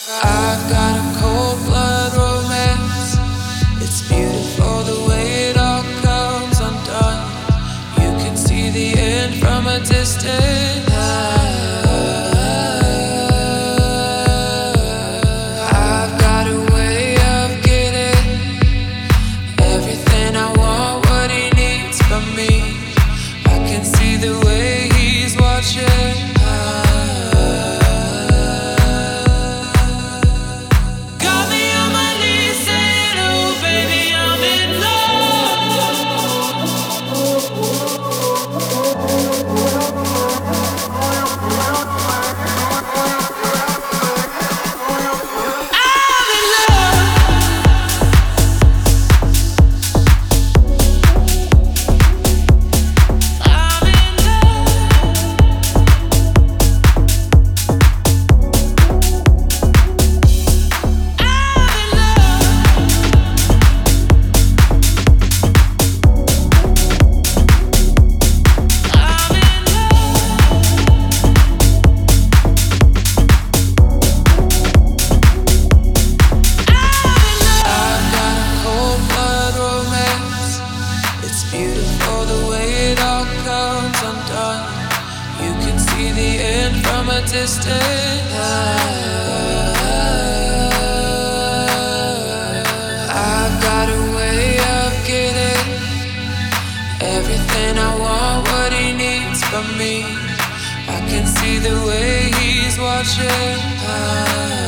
I've got a cold blood romance. It's beautiful the way it all comes undone. You can see the end from a distance. I've got a way of getting everything I want, what he needs from me. I can see the way he's watching. Beautiful the way it all comes undone. You can see the end from a distance. I've got a way of getting everything I want, what he needs from me. I can see the way he's watching.